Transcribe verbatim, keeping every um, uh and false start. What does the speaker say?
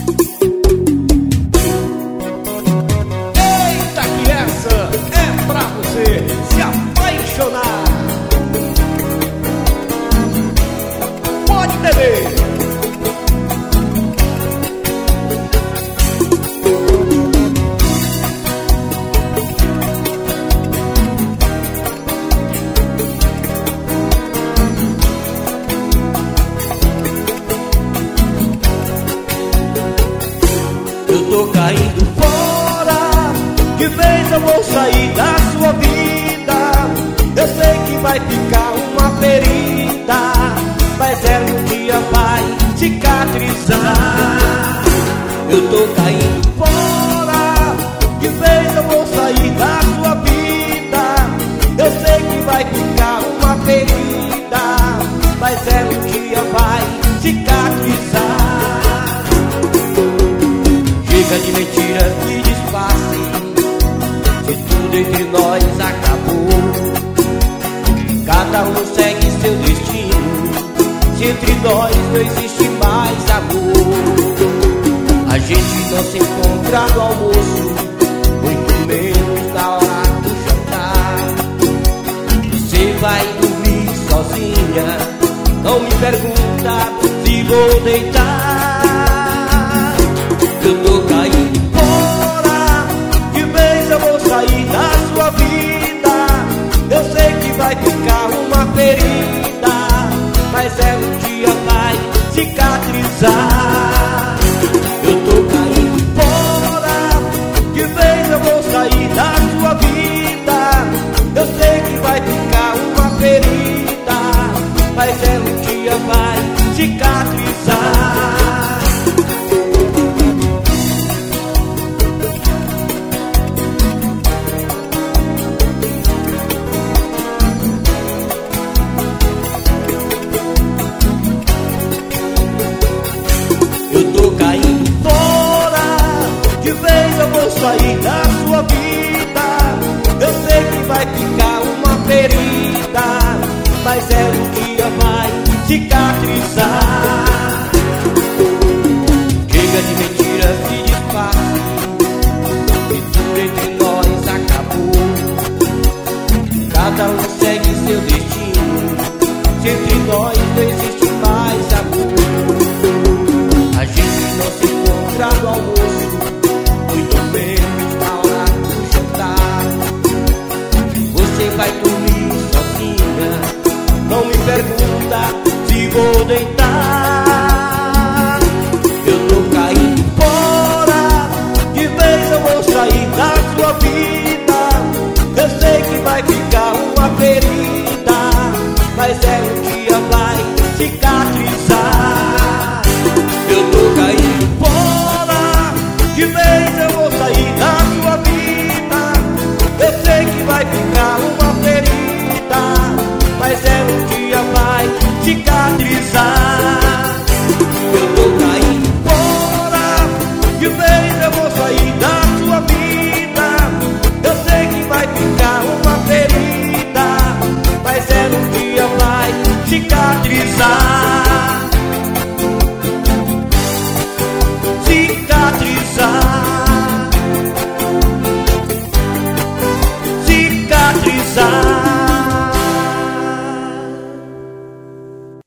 Eita, que essa é pra você se apaixonar. Pode beber. Eu tô caindo fora, de vez eu vou sair da sua vida. Eu sei que vai ficar uma ferida, mas ela um dia vai cicatrizar. Eu tô caindo fora, de vez eu vou sair da sua vida. Eu sei que vai ficar uma ferida, mas ela um dia vai cicatrizar. Chega de mentiras e disfarce, se tudo entre nós acabou. Cada um segue seu destino, se entre nós não existe mais amor. A gente não se encontra no almoço, muito menos na hora do jantar. Você vai dormir sozinha, não me pergunta se vou deitar. Eu tô caindo fora, de vez eu vou sair da sua vida. Eu sei que vai ficar uma ferida, mas ela um dia vai cicatrizar. Eu tô caindo fora, de vez eu vou sair da sua vida. Eu sei que vai ficar uma ferida, mas ela um dia vai cicatrizar. Eu tô caindo fora, de vez eu vou sair da sua vida. Eu sei que vai ficar uma ferida, mas ela um dia vai cicatrizar.